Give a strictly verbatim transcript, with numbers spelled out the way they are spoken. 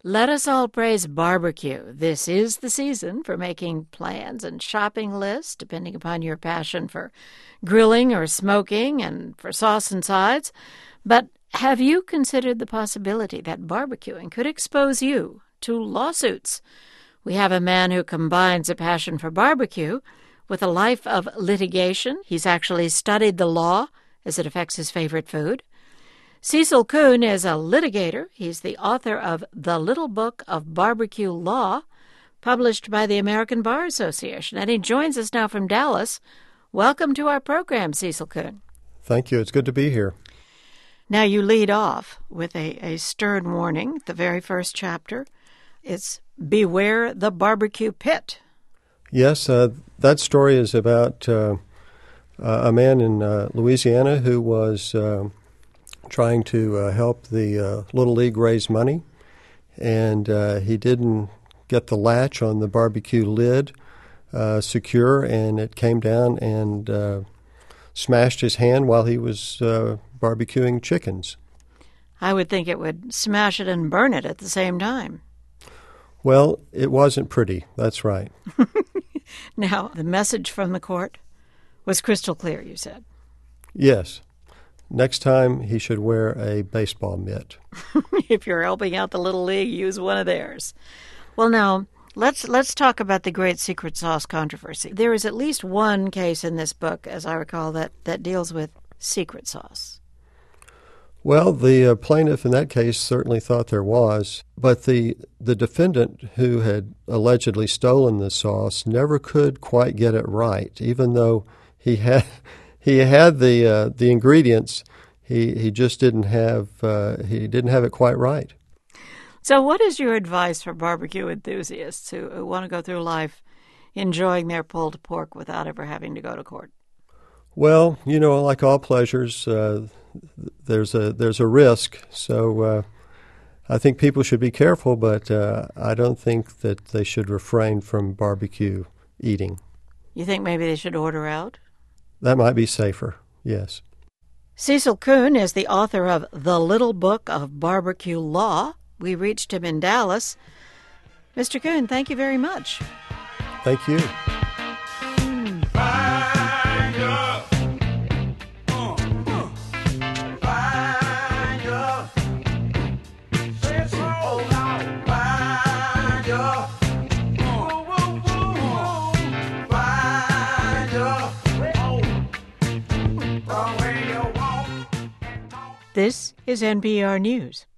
Let us all praise barbecue. This is the season for making plans and shopping lists, depending upon your passion for grilling or smoking and for sauce and sides. But have you considered the possibility that barbecuing could expose you to lawsuits? We have a man who combines a passion for barbecue with a life of litigation. He's actually studied the law as it affects his favorite food. Cecil Coon is a litigator. He's the author of The Little Book of Barbecue Law, published by the American Bar Association, and he joins us now from Dallas. Welcome to our program, Cecil Coon. Thank you. It's good to be here. Now, you lead off with a, a stern warning. The very first chapter is Beware the Barbecue Pit. Yes, uh, that story is about uh, a man in uh, Louisiana who was uh, trying to uh, help the uh, Little League raise money, and uh, he didn't get the latch on the barbecue lid uh, secure, and it came down and uh, smashed his hand while he was uh, barbecuing chickens. I would think it would smash it and burn it at the same time. Well, it wasn't pretty. That's right. Now, the message from the court was crystal clear, you said. Yes. Next time, he should wear a baseball mitt. If you're helping out the Little League, use one of theirs. Well, now, let's let's talk about the great secret sauce controversy. There is at least one case in this book, as I recall, that, that deals with secret sauce. Well, the uh, plaintiff in that case certainly thought there was, but the the defendant who had allegedly stolen the sauce never could quite get it right, even though he had he had the uh, the ingredients. He he just didn't have uh, he didn't have it quite right. So, what is your advice for barbecue enthusiasts who, who want to go through life enjoying their pulled pork without ever having to go to court? Well, you know, like all pleasures, uh, there's a there's a risk. So uh, I think people should be careful, but uh, I don't think that they should refrain from barbecue eating. You think maybe they should order out? That might be safer, yes. Cecil Coon is the author of The Little Book of Barbecue Law. We reached him in Dallas. Mister Coon, thank you very much. Thank you. This is N P R News.